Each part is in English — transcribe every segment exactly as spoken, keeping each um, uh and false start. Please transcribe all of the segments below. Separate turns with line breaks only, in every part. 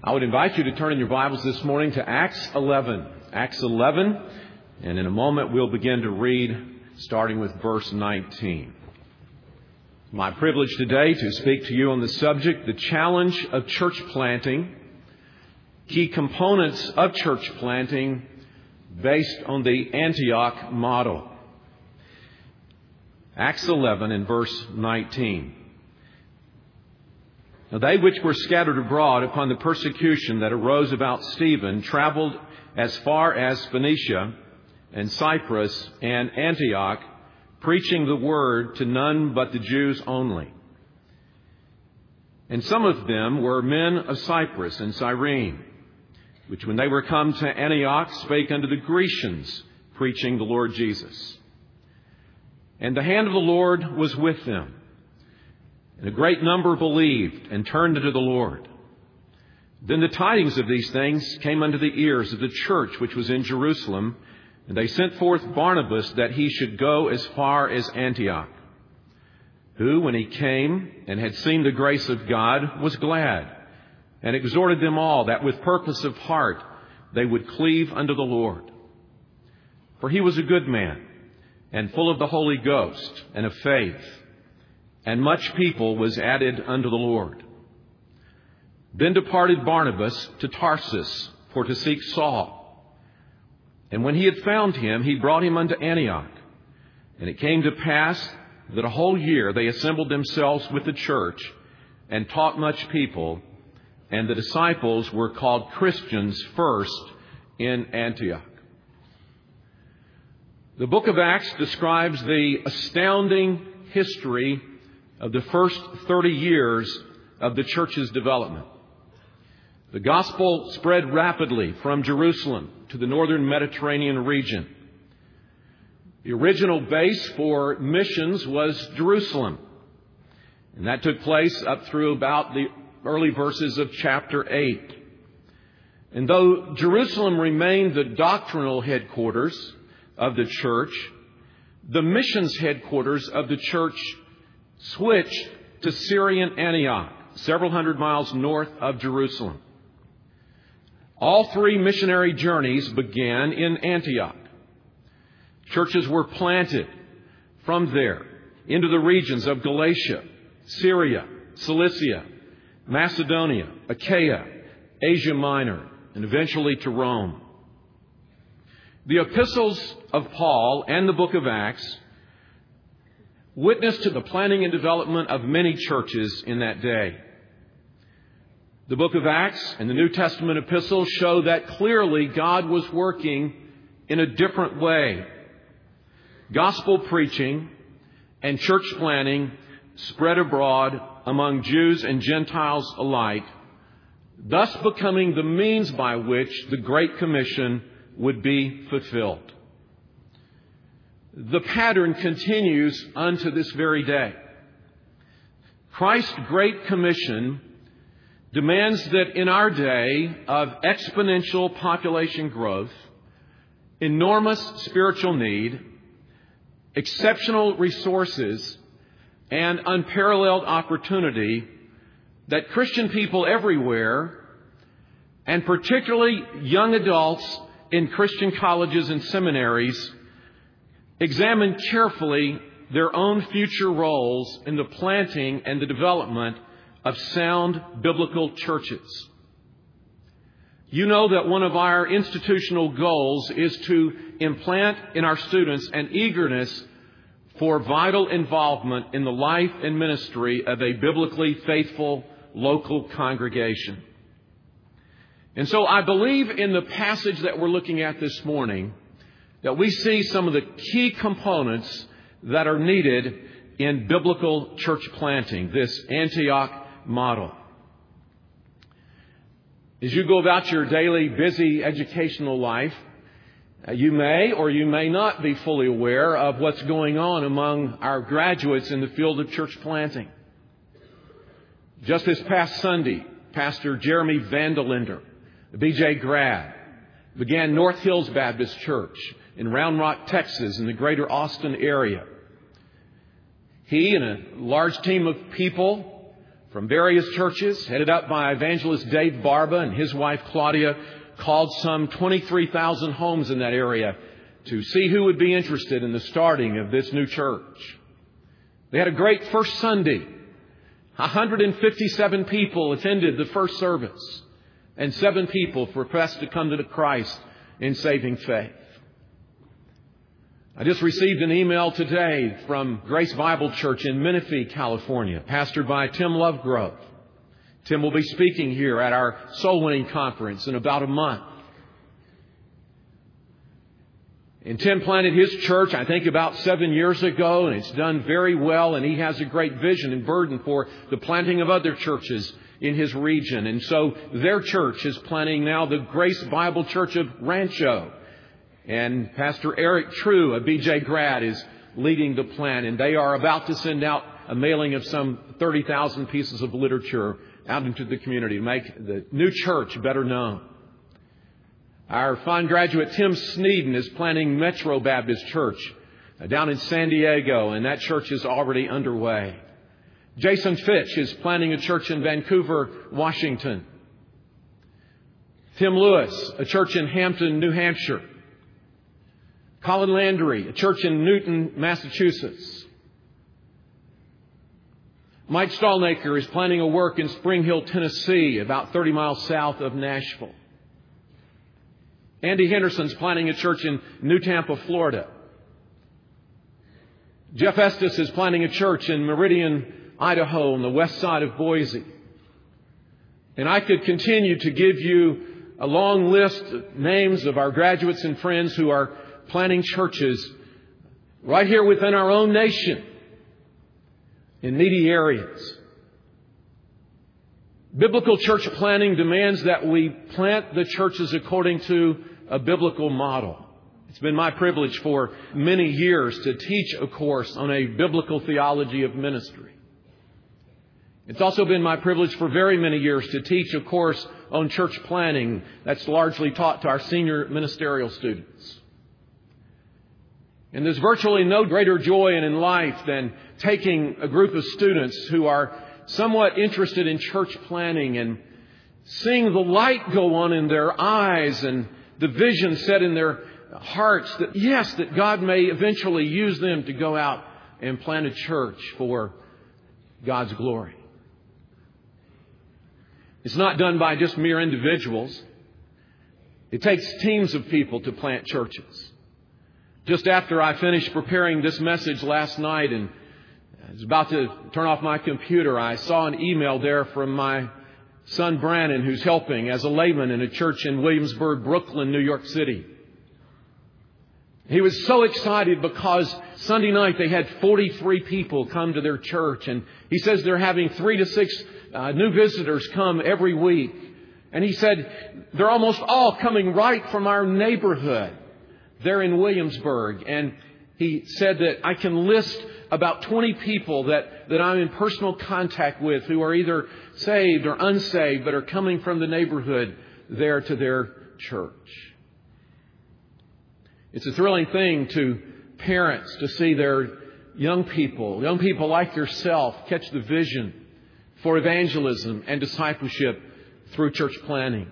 I would invite you to turn in your Bibles this morning to Acts eleven. Acts eleven, and in a moment we'll begin to read starting with verse nineteen. My privilege today to speak to you on the subject, the challenge of church planting, key components of church planting based on the Antioch model. Acts eleven and verse nineteen. Now they which were scattered abroad upon the persecution that arose about Stephen traveled as far as Phoenicia and Cyprus and Antioch, preaching the word to none but the Jews only. And some of them were men of Cyprus and Cyrene, which when they were come to Antioch spake unto the Grecians, preaching the Lord Jesus. And the hand of the Lord was with them. And a great number believed and turned unto the Lord. Then the tidings of these things came unto the ears of the church which was in Jerusalem, and they sent forth Barnabas that he should go as far as Antioch, who, when he came and had seen the grace of God, was glad, and exhorted them all that with purpose of heart they would cleave unto the Lord. For he was a good man, and full of the Holy Ghost and of faith, and much people was added unto the Lord. Then departed Barnabas to Tarsus for to seek Saul. And when he had found him, he brought him unto Antioch. And it came to pass that a whole year they assembled themselves with the church and taught much people. And the disciples were called Christians first in Antioch. The book of Acts describes the astounding history of the first thirty years of the church's development. The gospel spread rapidly from Jerusalem to the northern Mediterranean region. The original base for missions was Jerusalem, and that took place up through about the early verses of chapter eight. And though Jerusalem remained the doctrinal headquarters of the church, the missions headquarters of the church switched to Syrian Antioch, several hundred miles north of Jerusalem. All three missionary journeys began in Antioch. Churches were planted from there into the regions of Galatia, Syria, Cilicia, Macedonia, Achaia, Asia Minor, and eventually to Rome. The epistles of Paul and the book of Acts witness to the planting and development of many churches in that day. The book of Acts and the New Testament epistles show that clearly God was working in a different way. Gospel preaching and church planting spread abroad among Jews and Gentiles alike, thus becoming the means by which the Great Commission would be fulfilled. The pattern continues unto this very day. Christ's Great Commission demands that in our day of exponential population growth, enormous spiritual need, exceptional resources, and unparalleled opportunity, that Christian people everywhere, and particularly young adults in Christian colleges and seminaries, examine carefully their own future roles in the planting and the development of sound biblical churches. You know that one of our institutional goals is to implant in our students an eagerness for vital involvement in the life and ministry of a biblically faithful local congregation. And so I believe in the passage that we're looking at this morning that we see some of the key components that are needed in biblical church planting, this Antioch model. As you go about your daily busy educational life, you may or you may not be fully aware of what's going on among our graduates in the field of church planting. Just this past Sunday, Pastor Jeremy Vandelinder, a B J grad, began North Hills Baptist Church in Round Rock, Texas, in the greater Austin area. He and a large team of people from various churches, headed up by evangelist Dave Barba and his wife Claudia, called some twenty-three thousand homes in that area to see who would be interested in the starting of this new church. They had a great first Sunday. one hundred fifty-seven people attended the first service, and seven people professed to come to Christ in saving faith. I just received an email today from Grace Bible Church in Menifee, California, pastored by Tim Lovegrove. Tim will be speaking here at our Soul Winning Conference in about a month. And Tim planted his church, I think, about seven years ago, and it's done very well, and he has a great vision and burden for the planting of other churches in his region. And so their church is planting now the Grace Bible Church of Rancho. And Pastor Eric True, a B J grad, is leading the plan, and they are about to send out a mailing of some thirty thousand pieces of literature out into the community to make the new church better known. Our fine graduate Tim Sneeden is planning Metro Baptist Church down in San Diego, and that church is already underway. Jason Fitch is planning a church in Vancouver, Washington. Tim Lewis, a church in Hampton, New Hampshire. Colin Landry, a church in Newton, Massachusetts. Mike Stallnaker is planning a work in Spring Hill, Tennessee, about thirty miles south of Nashville. Andy Henderson's planning a church in New Tampa, Florida. Jeff Estes is planning a church in Meridian, Idaho, on the west side of Boise. And I could continue to give you a long list of names of our graduates and friends who are planting churches right here within our own nation in needy areas. Biblical church planting demands that we plant the churches according to a biblical model. It's been my privilege for many years to teach a course on a biblical theology of ministry. It's also been my privilege for very many years to teach a course on church planting that's largely taught to our senior ministerial students. And there's virtually no greater joy in life than taking a group of students who are somewhat interested in church planting and seeing the light go on in their eyes and the vision set in their hearts that, yes, that God may eventually use them to go out and plant a church for God's glory. It's not done by just mere individuals. It takes teams of people to plant churches. Just after I finished preparing this message last night and I was about to turn off my computer, I saw an email there from my son Brandon, who's helping as a layman in a church in Williamsburg, Brooklyn, New York City. He was so excited because Sunday night they had forty-three people come to their church. And he says they're having three to six uh, new visitors come every week. And he said they're almost all coming right from our neighborhood there in Williamsburg. And he said that I can list about twenty people that, that I'm in personal contact with who are either saved or unsaved, but are coming from the neighborhood there to their church. It's a thrilling thing to parents to see their young people, young people like yourself, catch the vision for evangelism and discipleship through church planting.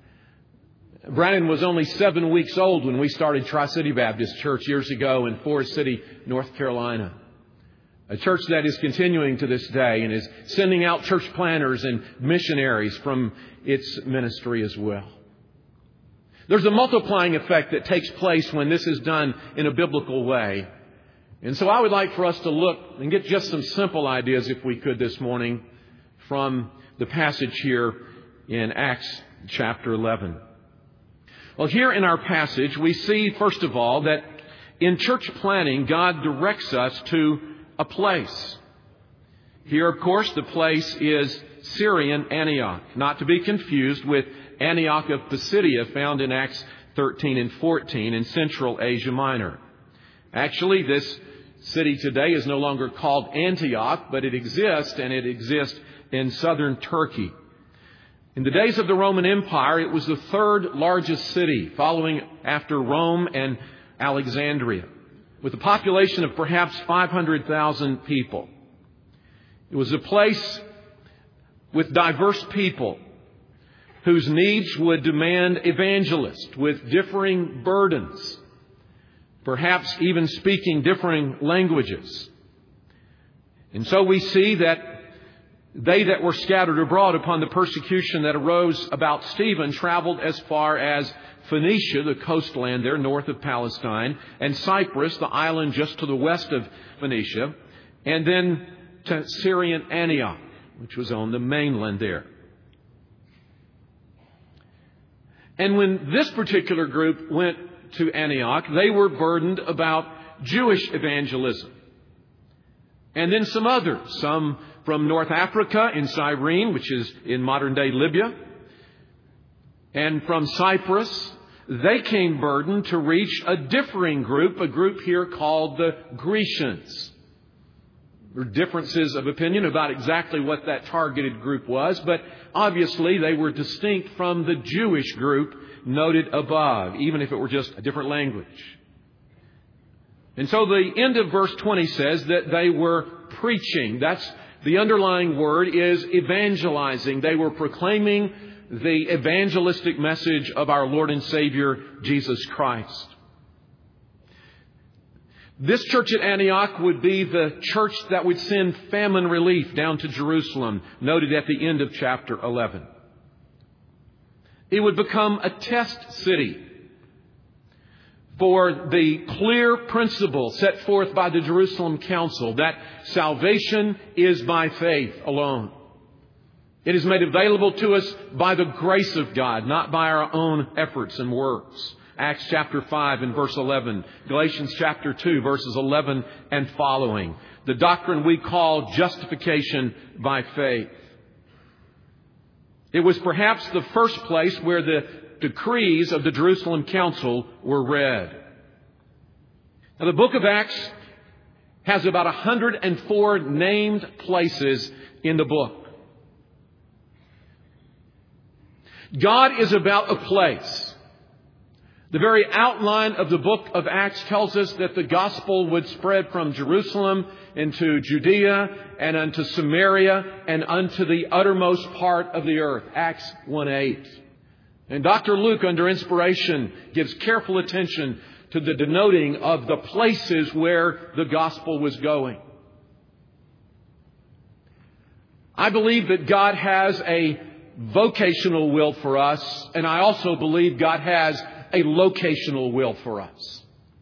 Brandon was only seven weeks old when we started Tri-City Baptist Church years ago in Forest City, North Carolina. A church that is continuing to this day and is sending out church planters and missionaries from its ministry as well. There's a multiplying effect that takes place when this is done in a biblical way. And so I would like for us to look and get just some simple ideas, if we could, this morning from the passage here in Acts chapter eleven. Well, here in our passage, we see, first of all, that in church planting, God directs us to a place. Here, of course, the place is Syrian Antioch, not to be confused with Antioch of Pisidia, found in Acts thirteen and fourteen in Central Asia Minor. Actually, this city today is no longer called Antioch, but it exists, and it exists in southern Turkey. In the days of the Roman Empire, it was the third largest city, following after Rome and Alexandria, with a population of perhaps five hundred thousand people. It was a place with diverse people whose needs would demand evangelists with differing burdens, perhaps even speaking differing languages. And so we see that they that were scattered abroad upon the persecution that arose about Stephen traveled as far as Phoenicia, the coastland there north of Palestine, and Cyprus, the island just to the west of Phoenicia, and then to Syrian Antioch, which was on the mainland there. And when this particular group went to Antioch, they were burdened about Jewish evangelism. And then some others, some from North Africa in Cyrene, which is in modern-day Libya, and from Cyprus, they came burdened to reach a differing group, a group here called the Grecians. There are differences of opinion about exactly what that targeted group was, but obviously they were distinct from the Jewish group noted above, even if it were just a different language. And so the end of verse twenty says that they were preaching. That's the underlying word is evangelizing. They were proclaiming the evangelistic message of our Lord and Savior, Jesus Christ. This church at Antioch would be the church that would send famine relief down to Jerusalem, noted at the end of chapter eleven. It would become a test city for the clear principle set forth by the Jerusalem Council that salvation is by faith alone. It is made available to us by the grace of God, not by our own efforts and works. Acts chapter five and verse eleven. Galatians chapter two verses eleven and following. The doctrine we call justification by faith. It was perhaps the first place where the decrees of the Jerusalem Council were read. Now, the book of Acts has about one hundred four named places in the book. God is about a place. The very outline of the book of Acts tells us that the gospel would spread from Jerusalem into Judea and unto Samaria and unto the uttermost part of the earth. Acts one eight. And Doctor Luke, under inspiration, gives careful attention to the denoting of the places where the gospel was going. I believe that God has a vocational will for us, and I also believe God has a locational will for us.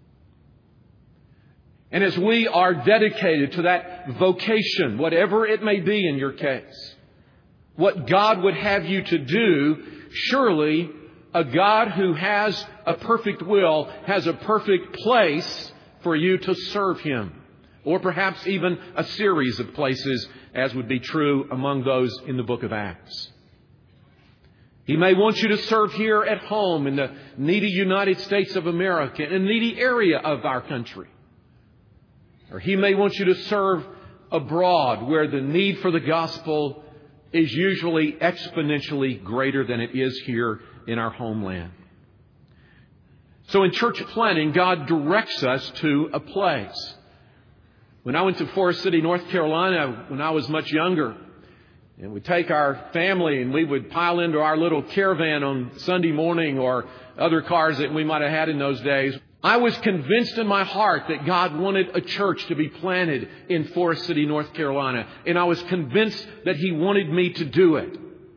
And as we are dedicated to that vocation, whatever it may be in your case, what God would have you to do, surely a God who has a perfect will has a perfect place for you to serve Him. Or perhaps even a series of places, as would be true among those in the book of Acts. He may want you to serve here at home in the needy United States of America, in a needy area of our country. Or He may want you to serve abroad where the need for the gospel is usually exponentially greater than it is here in our homeland. So in church planning, God directs us to a place. When I went to Forest City, North Carolina, when I was much younger, and we'd take our family and we would pile into our little caravan on Sunday morning or other cars that we might have had in those days, I was convinced in my heart that God wanted a church to be planted in Forest City, North Carolina. And I was convinced that He wanted me to do it.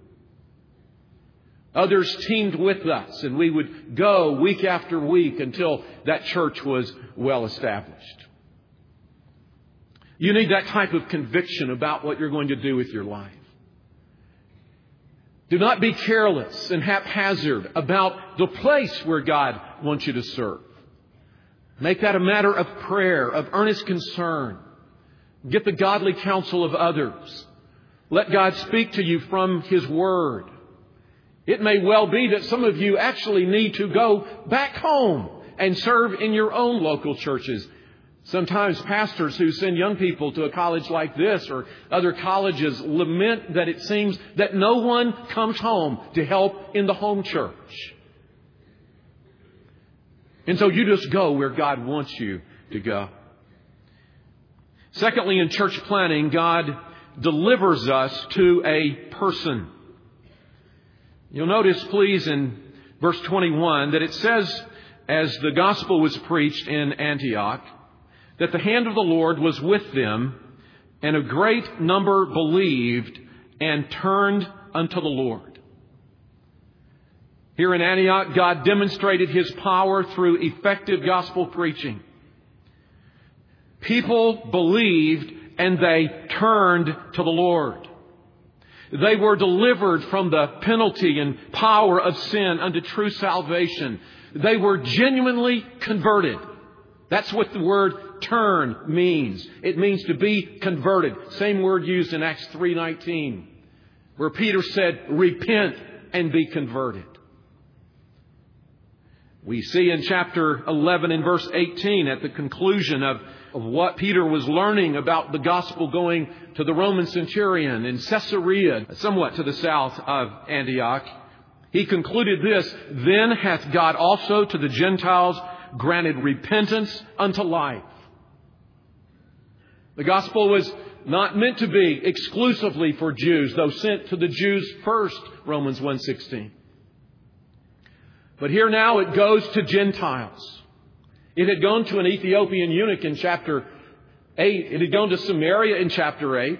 Others teamed with us, and we would go week after week until that church was well established. You need that type of conviction about what you're going to do with your life. Do not be careless and haphazard about the place where God wants you to serve. Make that a matter of prayer, of earnest concern. Get the godly counsel of others. Let God speak to you from His Word. It may well be that some of you actually need to go back home and serve in your own local churches. Sometimes pastors who send young people to a college like this or other colleges lament that it seems that no one comes home to help in the home church. And so you just go where God wants you to go. Secondly, in church planning, God delivers us to a person. You'll notice, please, in verse twenty-one, that it says, as the gospel was preached in Antioch, that the hand of the Lord was with them, and a great number believed and turned unto the Lord. Here in Antioch, God demonstrated His power through effective gospel preaching. People believed and they turned to the Lord. They were delivered from the penalty and power of sin unto true salvation. They were genuinely converted. That's what the word turn means. It means to be converted. Same word used in Acts three nineteen, where Peter said, repent and be converted. We see in chapter eleven and verse eighteen, at the conclusion of, of what Peter was learning about the gospel going to the Roman centurion in Caesarea, somewhat to the south of Antioch, he concluded this, then hath God also to the Gentiles granted repentance unto life. The gospel was not meant to be exclusively for Jews, though sent to the Jews first, Romans one sixteen. But here now it goes to Gentiles. It had gone to an Ethiopian eunuch in chapter eight. It had gone to Samaria in chapter eight.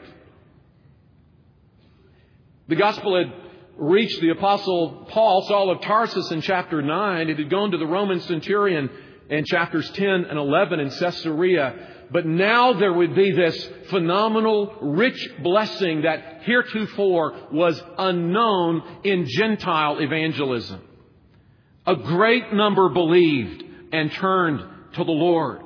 The gospel had reached the apostle Paul, Saul of Tarsus, in chapter nine. It had gone to the Roman centurion in chapters ten and eleven in Caesarea. But now there would be this phenomenal, rich blessing that heretofore was unknown in Gentile evangelism. A great number believed and turned to the Lord.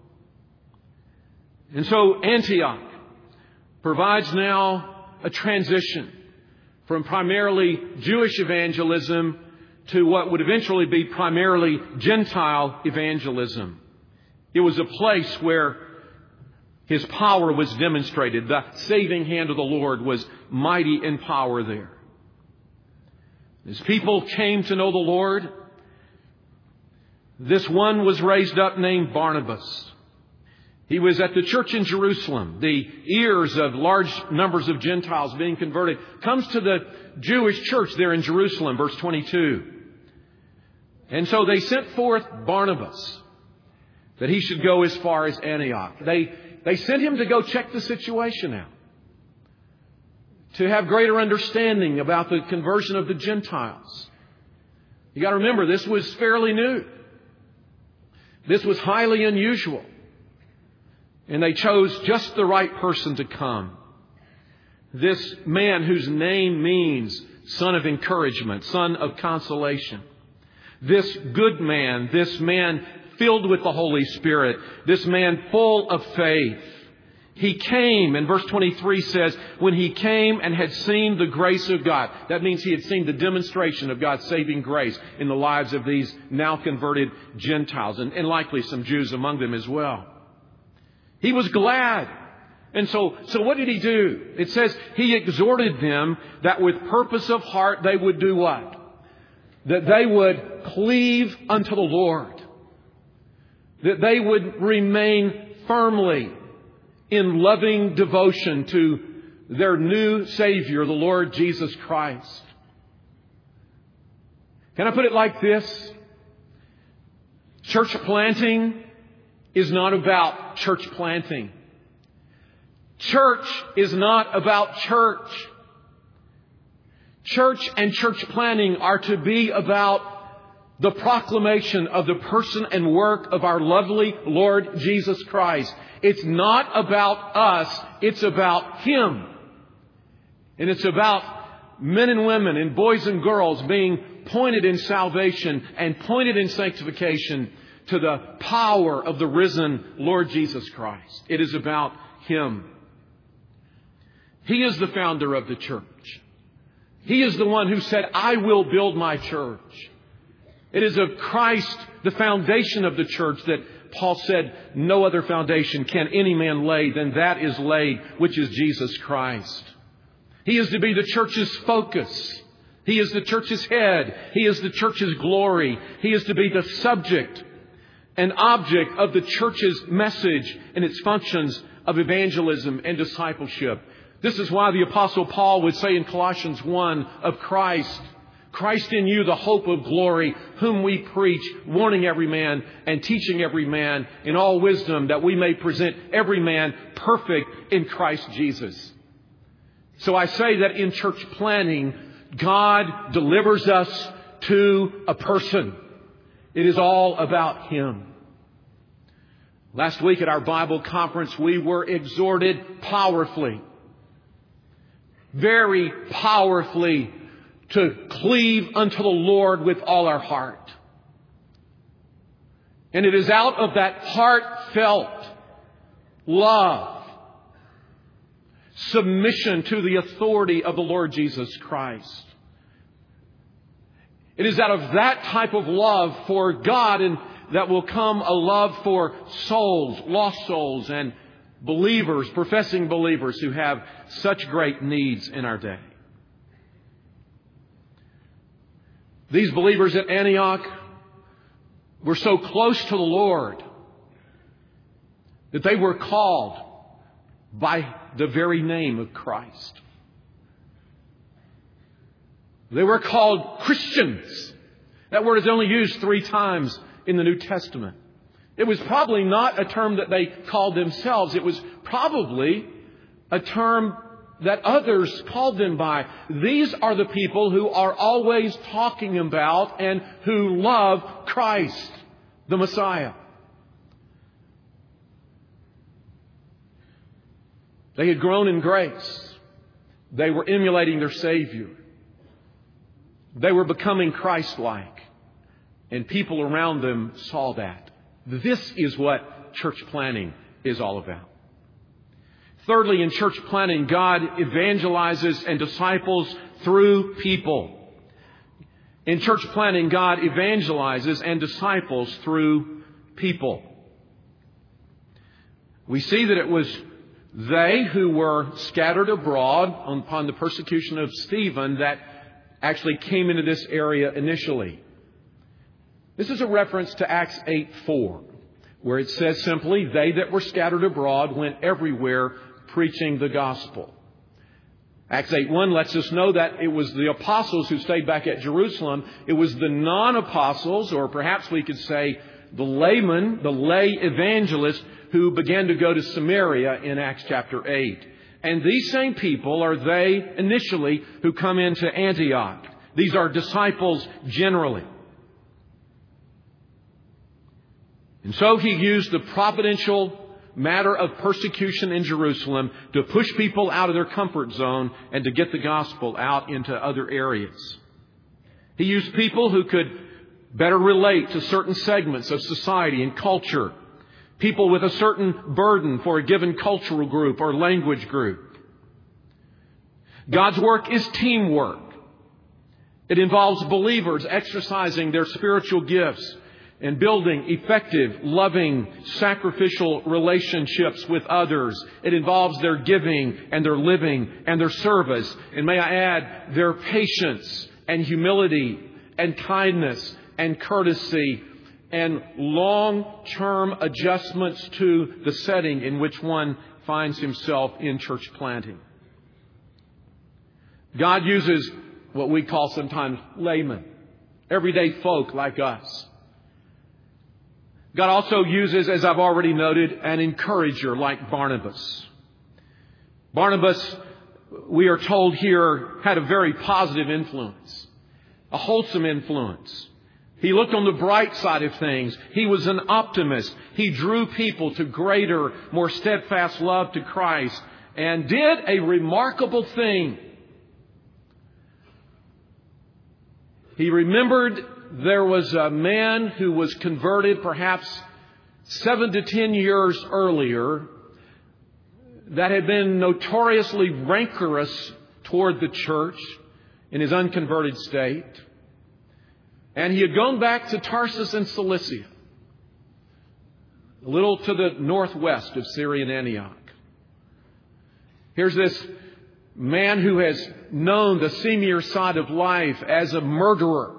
And so Antioch provides now a transition from primarily Jewish evangelism to what would eventually be primarily Gentile evangelism. It was a place where His power was demonstrated. The saving hand of the Lord was mighty in power there. As people came to know the Lord, this one was raised up named Barnabas. He was at the church in Jerusalem. The ears of large numbers of Gentiles being converted comes to the Jewish church there in Jerusalem, verse twenty-two. And so they sent forth Barnabas that he should go as far as Antioch. They, they sent him to go check the situation out, to have greater understanding about the conversion of the Gentiles. You got to remember, this was fairly new. This was highly unusual. And they chose just the right person to come. This man whose name means son of encouragement, son of consolation. This good man, this man filled with the Holy Spirit, this man full of faith. He came, and verse twenty-three says, when he came and had seen the grace of God. That means he had seen the demonstration of God's saving grace in the lives of these now converted Gentiles, and, and likely some Jews among them as well. He was glad. And so, so what did he do? It says he exhorted them that with purpose of heart they would do what? That they would cleave unto the Lord. That they would remain firmly in loving devotion to their new Savior, the Lord Jesus Christ. Can I put it like this? Church planting is not about church planting. Church is not about church. Church and church planting are to be about the proclamation of the person and work of our lovely Lord Jesus Christ. It's not about us. It's about Him. And it's about men and women and boys and girls being pointed in salvation and pointed in sanctification to the power of the risen Lord Jesus Christ. It is about Him. He is the founder of the church. He is the one who said, I will build my church. It is of Christ, the foundation of the church, that Paul said, no other foundation can any man lay than that is laid, which is Jesus Christ. He is to be the church's focus. He is the church's head. He is the church's glory. He is to be the subject and object of the church's message and its functions of evangelism and discipleship. This is why the Apostle Paul would say in Colossians one of Christ, Christ in you, the hope of glory, whom we preach, warning every man and teaching every man in all wisdom, that we may present every man perfect in Christ Jesus. So I say that in church planning, God delivers us to a person. It is all about Him. Last week at our Bible conference, we were exhorted powerfully, very powerfully, to cleave unto the Lord with all our heart. And it is out of that heartfelt love, submission to the authority of the Lord Jesus Christ. It is out of that type of love for God and that will come a love for souls, lost souls, and believers, professing believers who have such great needs in our day. These believers at Antioch were so close to the Lord that they were called by the very name of Christ. They were called Christians. That word is only used three times in the New Testament. It was probably not a term that they called themselves. It was probably a term that others called them by. These are the people who are always talking about and who love Christ, the Messiah. They had grown in grace. They were emulating their Savior. They were becoming Christ-like. And people around them saw that. This is what church planning is all about. Thirdly, in church planning, God evangelizes and disciples through people. In church planning, God evangelizes and disciples through people. We see that it was they who were scattered abroad upon the persecution of Stephen that actually came into this area initially. This is a reference to Acts eight four, where it says simply, they that were scattered abroad went everywhere preaching the gospel. Acts eight one lets us know that it was the apostles who stayed back at Jerusalem. It was the non-apostles, or perhaps we could say the laymen, the lay evangelists, who began to go to Samaria in Acts chapter eight. And these same people are they initially who come into Antioch. These are disciples generally. And so He used the providential matter of persecution in Jerusalem to push people out of their comfort zone and to get the gospel out into other areas. He used people who could better relate to certain segments of society and culture. People with a certain burden for a given cultural group or language group. God's work is teamwork. It involves believers exercising their spiritual gifts and building effective, loving, sacrificial relationships with others. It involves their giving and their living and their service. And may I add, their patience and humility and kindness and courtesy and long-term adjustments to the setting in which one finds himself in church planting. God uses what we call sometimes laymen, everyday folk like us. God also uses, as I've already noted, an encourager like Barnabas. Barnabas, we are told here, had a very positive influence, a wholesome influence. He looked on the bright side of things. He was an optimist. He drew people to greater, more steadfast love to Christ and did a remarkable thing. He remembered there was a man who was converted perhaps seven to ten years earlier that had been notoriously rancorous toward the church in his unconverted state. And he had gone back to Tarsus in Cilicia, a little to the northwest of Syrian Antioch. Here's this man who has known the seamier side of life as a murderer.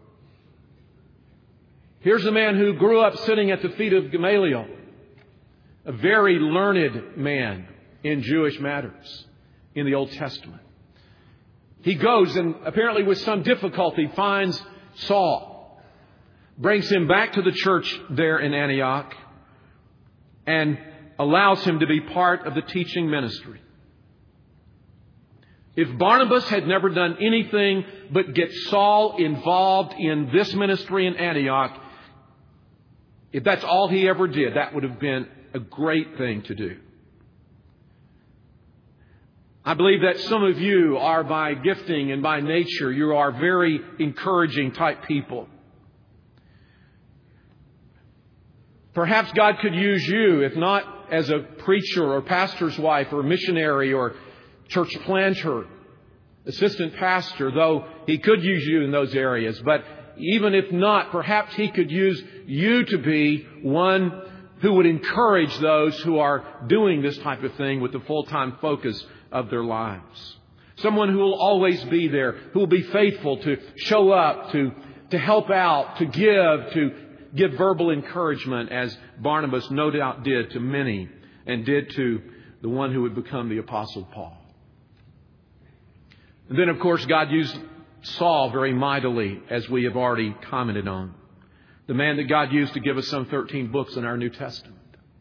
Here's a man who grew up sitting at the feet of Gamaliel, a very learned man in Jewish matters. in the Old Testament. He goes and apparently with some difficulty finds Saul, brings him back to the church there in Antioch, and allows him to be part of the teaching ministry. If Barnabas had never done anything but get Saul involved in this ministry in Antioch, if that's all he ever did, that would have been a great thing to do. I believe that some of you are, by gifting and by nature, you are very encouraging type people. Perhaps God could use you, if not as a preacher or pastor's wife or missionary or church planter, assistant pastor, though He could use you in those areas. But even if not, perhaps He could use you to be one who would encourage those who are doing this type of thing with the full-time focus of their lives. Someone who will always be there, who will be faithful to show up, to, to help out, to give, to give verbal encouragement, as Barnabas no doubt did to many, and did to the one who would become the Apostle Paul. And then, of course, God used Saul very mightily, as we have already commented on. The man that God used to give us some thirteen books in our New Testament.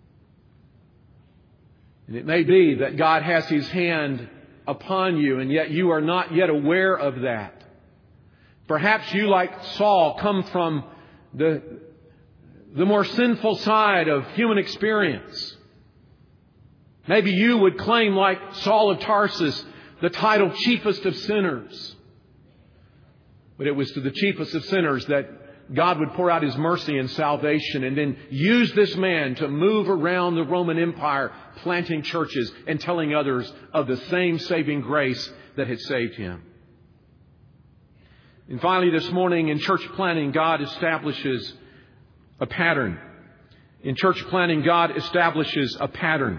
And it may be that God has His hand upon you, and yet you are not yet aware of that. Perhaps you, like Saul, come from the, the more sinful side of human experience. Maybe you would claim, like Saul of Tarsus, the title chiefest of sinners. But it was to the chiefest of sinners that God would pour out His mercy and salvation, and then use this man to move around the Roman Empire, planting churches and telling others of the same saving grace that had saved him. And finally, this morning in church planting, God establishes a pattern. In church planting, God establishes a pattern.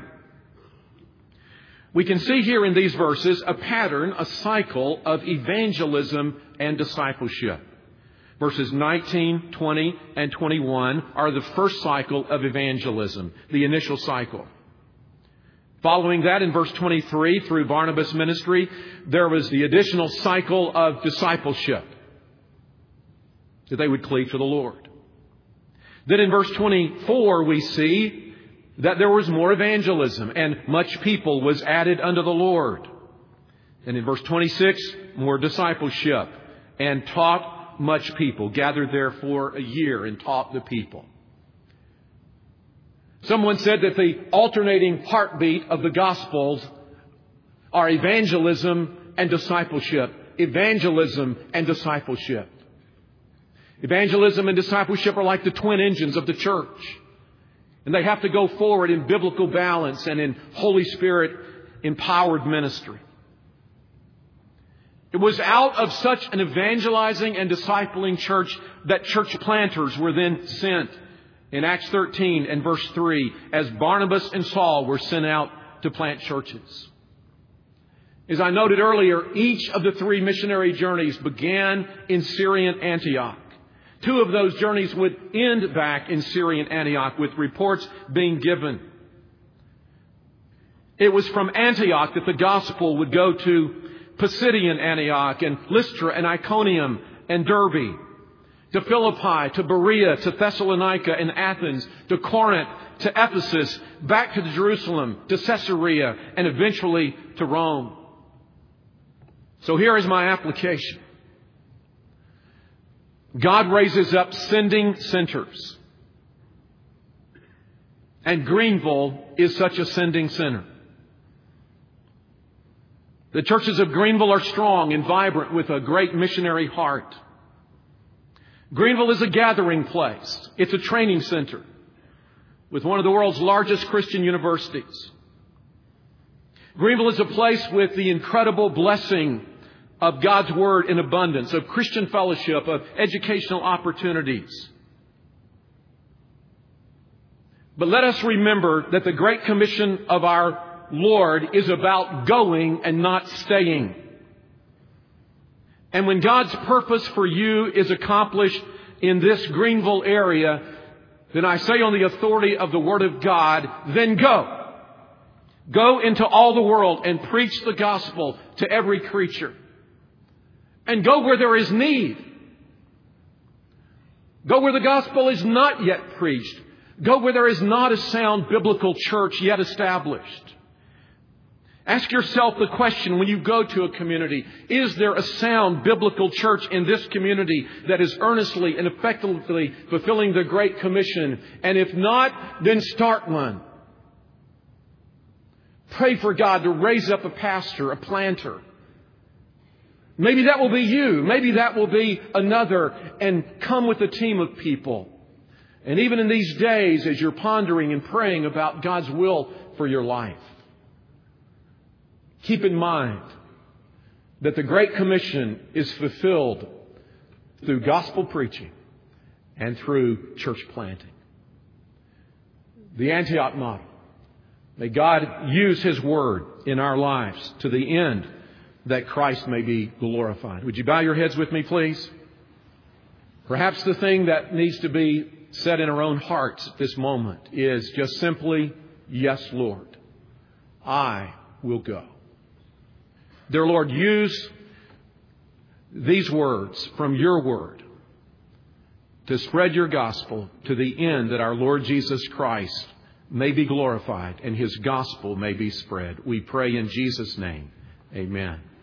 We can see here in these verses a pattern, a cycle of evangelism and discipleship. Verses nineteen, twenty, and twenty-one are the first cycle of evangelism, the initial cycle. Following that, in verse twenty-three, through Barnabas' ministry, there was the additional cycle of discipleship, that they would cleave to the Lord. Then in verse twenty-four, we see that there was more evangelism, and much people was added unto the Lord. And in verse twenty-six, more discipleship, and taught much people, gathered there for a year and taught the people. Someone said that the alternating heartbeat of the Gospels are evangelism and discipleship. Evangelism and discipleship. Evangelism and discipleship are like the twin engines of the church. And they have to go forward in biblical balance and in Holy Spirit empowered ministry. It was out of such an evangelizing and discipling church that church planters were then sent in Acts thirteen and verse three, as Barnabas and Saul were sent out to plant churches. As I noted earlier, each of the three missionary journeys began in Syrian Antioch. Two of those journeys would end back in Syrian Antioch, with reports being given. It was from Antioch that the gospel would go to Pisidian Antioch and Lystra and Iconium and Derbe, to Philippi, to Berea, to Thessalonica and Athens, to Corinth, to Ephesus, back to Jerusalem, to Caesarea, and eventually to Rome. So here is my application. God raises up sending centers. And Greenville is such a sending center. The churches of Greenville are strong and vibrant with a great missionary heart. Greenville is a gathering place. It's a training center with one of the world's largest Christian universities. Greenville is a place with the incredible blessing of God's Word in abundance, of Christian fellowship, of educational opportunities. But let us remember that the Great Commission of our Lord is about going and not staying. And when God's purpose for you is accomplished in this Greenville area, then I say on the authority of the Word of God, then go. Go into all the world and preach the gospel to every creature. And go where there is need. Go where the gospel is not yet preached. Go where there is not a sound biblical church yet established. Ask yourself the question when you go to a community, is there a sound biblical church in this community that is earnestly and effectively fulfilling the Great Commission? And if not, then start one. Pray for God to raise up a pastor, a planter. Maybe that will be you. Maybe that will be another. And come with a team of people. And even in these days, as you're pondering and praying about God's will for your life, keep in mind that the Great Commission is fulfilled through gospel preaching and through church planting. The Antioch model. May God use His Word in our lives to the end that Christ may be glorified. Would you bow your heads with me, please? Perhaps the thing that needs to be said in our own hearts at this moment is just simply, yes, Lord, I will go. Dear Lord, use these words from your word to spread your gospel to the end that our Lord Jesus Christ may be glorified and His gospel may be spread. We pray in Jesus' name. Amen.